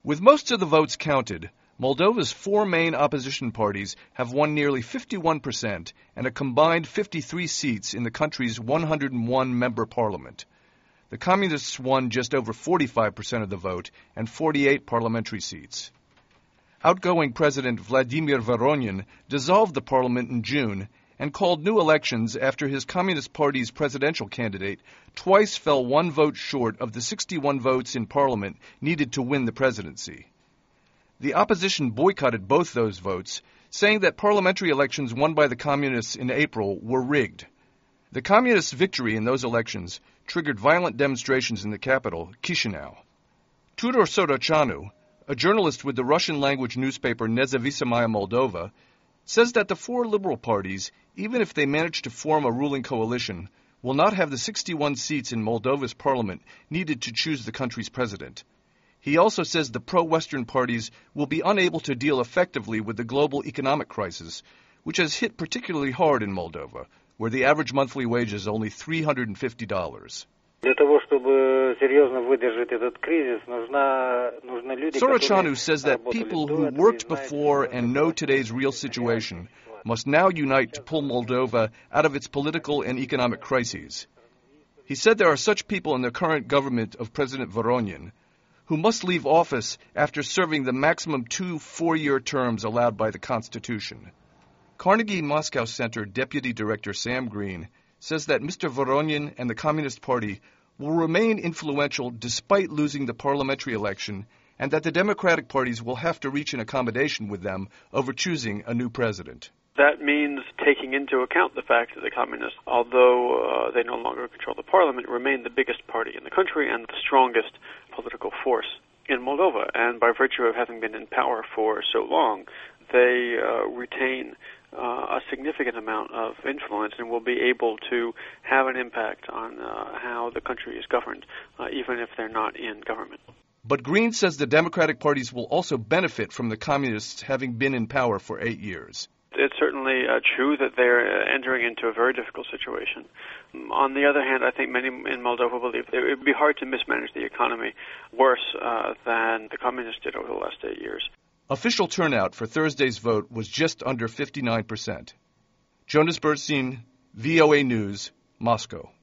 With most of the votes counted, Moldova's four main opposition parties have won nearly 51% and a combined 53 seats in the country's 101-member parliament. The Communists won just over 45% of the vote and 48 parliamentary seats. Outgoing President Vladimir Voronin dissolved the parliament in June and called new elections after his Communist Party's presidential candidate twice fell one vote short of the 61 votes in parliament needed to win the presidency. The opposition boycotted both those votes, saying that parliamentary elections won by the Communists in April were rigged. The Communists' victory in those elections triggered violent demonstrations in the capital, Chisinau. Tudor Sorochanu, a journalist with the Russian-language newspaper Nezavisimaya Moldova, says that the four liberal parties, even if they manage to form a ruling coalition, will not have the 61 seats in Moldova's parliament needed to choose the country's president. He also says the pro-Western parties will be unable to deal effectively with the global economic crisis, which has hit particularly hard in Moldova, where the average monthly wage is only $350. Sorochanu says that people who worked before and know today's real situation must now unite to pull Moldova out of its political and economic crises. He said there are such people in the current government of President Voronin who must leave office after serving the maximum 2 4-year terms allowed by the Constitution. Carnegie Moscow Center Deputy Director Sam Green says that Mr. Voronin and the Communist Party will remain influential despite losing the parliamentary election, and that the Democratic parties will have to reach an accommodation with them over choosing a new president. That means taking into account the fact that the Communists, although they no longer control the parliament, remain the biggest party in the country and the strongest political force in Moldova. And by virtue of having been in power for so long, they retain a significant amount of influence and will be able to have an impact on how the country is governed, even if they're not in government. But Green says the Democratic parties will also benefit from the Communists having been in power for 8 years. It's certainly true that they're entering into a very difficult situation. On the other hand, I think many in Moldova believe it would be hard to mismanage the economy worse than the Communists did over the last 8 years. Official turnout for Thursday's vote was just under 59%. Jonas Bernstein, VOA News, Moscow.